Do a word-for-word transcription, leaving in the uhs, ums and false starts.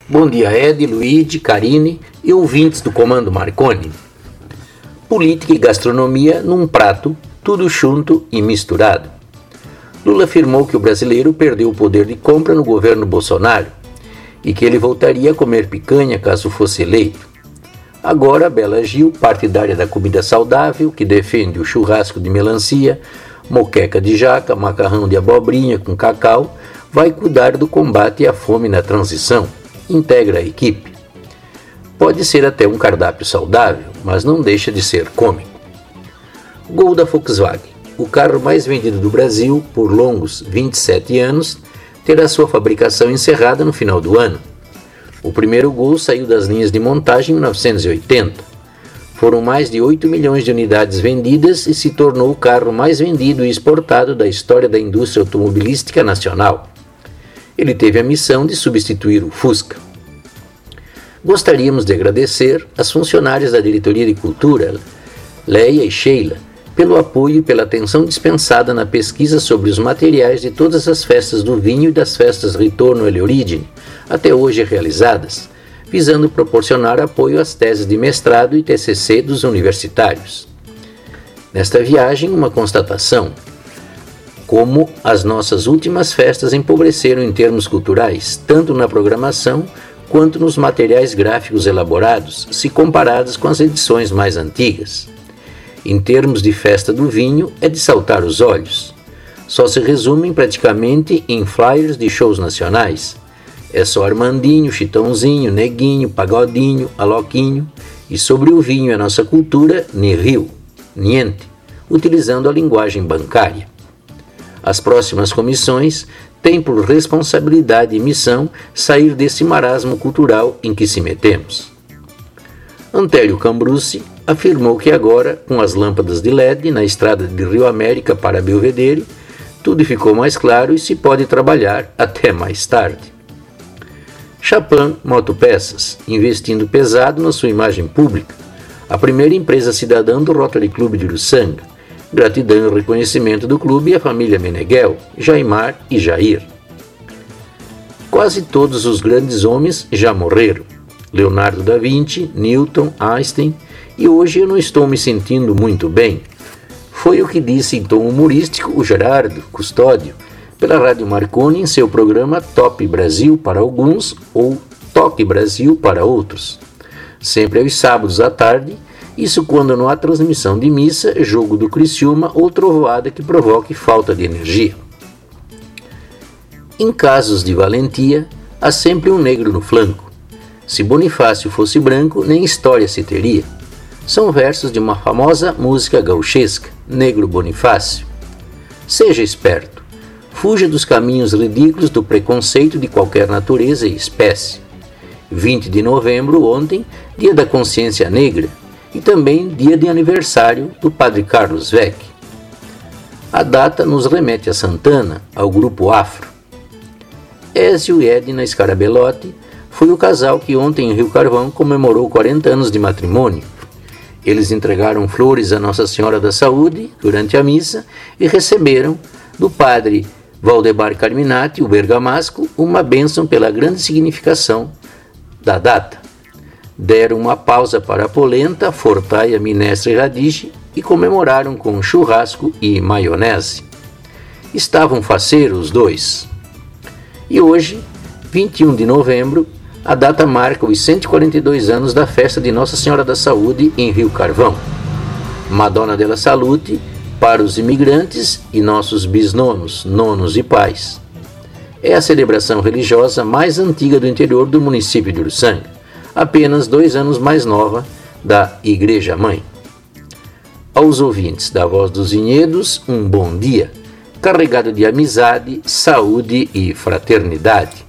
Bom dia, Ed, Luigi, Karine e ouvintes do Comando Marconi. Política e gastronomia num prato, tudo junto e misturado. Lula afirmou que o brasileiro perdeu o poder de compra no governo Bolsonaro e que ele voltaria a comer picanha caso fosse eleito. Agora, Bela Gil, partidária da comida saudável, que defende o churrasco de melancia, moqueca de jaca, macarrão de abobrinha com cacau, vai cuidar do combate à fome na transição. Integra a equipe. Pode ser até um cardápio saudável, mas não deixa de ser cômico. Gol da Volkswagen, o carro mais vendido do Brasil por longos vinte e sete anos, terá sua fabricação encerrada no final do ano. O primeiro Gol saiu das linhas de montagem em mil novecentos e oitenta. Foram mais de oito milhões de unidades vendidas e se tornou o carro mais vendido e exportado da história da indústria automobilística nacional. Ele teve a missão de substituir o Fusca. Gostaríamos de agradecer às funcionárias da Diretoria de Cultura, Leia e Sheila, pelo apoio e pela atenção dispensada na pesquisa sobre os materiais de todas as festas do vinho e das festas Ritorno alle Origini, até hoje realizadas, visando proporcionar apoio às teses de mestrado e T C C dos universitários. Nesta viagem, uma constatação: como as nossas últimas festas empobreceram em termos culturais, tanto na programação quanto nos materiais gráficos elaborados, se comparadas com as edições mais antigas. Em termos de festa do vinho, é de saltar os olhos. Só se resumem praticamente em flyers de shows nacionais. É só Armandinho, Chitãozinho, Neguinho, Pagodinho, Aloquinho, e sobre o vinho e a nossa cultura, ni rio, niente, utilizando a linguagem bancária. As próximas comissões têm por responsabilidade e missão sair desse marasmo cultural em que se metemos. Antélio Cambrucci afirmou que agora, com as lâmpadas de L E D na estrada de Rio América para Belvedere, tudo ficou mais claro e se pode trabalhar até mais tarde. Chapin Motopeças, investindo pesado na sua imagem pública, a primeira empresa cidadã do Rotary Club de Uruçanga. Gratidão e reconhecimento do clube e a família Meneghel, Jaimar e Jair. Quase todos os grandes homens já morreram. Leonardo da Vinci, Newton, Einstein, e hoje eu não estou me sentindo muito bem. Foi o que disse em tom humorístico o Gerardo Custódio, pela Rádio Marconi em seu programa Top Brasil para alguns ou Toque Brasil para outros. Sempre aos sábados à tarde, isso quando não há transmissão de missa, jogo do Criciúma ou trovoada que provoque falta de energia. Em casos de valentia, há sempre um negro no flanco. Se Bonifácio fosse branco, nem história se teria. São versos de uma famosa música gauchesca, Negro Bonifácio. Seja esperto. Fuja dos caminhos ridículos do preconceito de qualquer natureza e espécie. vinte de novembro, ontem, dia da consciência negra, e também dia de aniversário do padre Carlos Weck. A data nos remete a Santana, ao grupo Afro. Ézio e Edna Scarabelotti foi o casal que ontem em Rio Carvão comemorou quarenta anos de matrimônio. Eles entregaram flores a Nossa Senhora da Saúde durante a missa e receberam do padre Valdemar Carminati, o bergamasco, uma bênção pela grande significação da data. Deram uma pausa para a polenta, fortaia, minestra e radiche e comemoraram com churrasco e maionese. Estavam faceiros os dois. E hoje, vinte e um de novembro, a data marca os cento e quarenta e dois anos da festa de Nossa Senhora da Saúde em Rio Carvão. Madonna della Salute para os imigrantes e nossos bisnonos, nonos e pais. É a celebração religiosa mais antiga do interior do município de Uruçanga, apenas dois anos mais nova da Igreja Mãe. Aos ouvintes da Voz dos Vinhedos, um bom dia, carregado de amizade, saúde e fraternidade.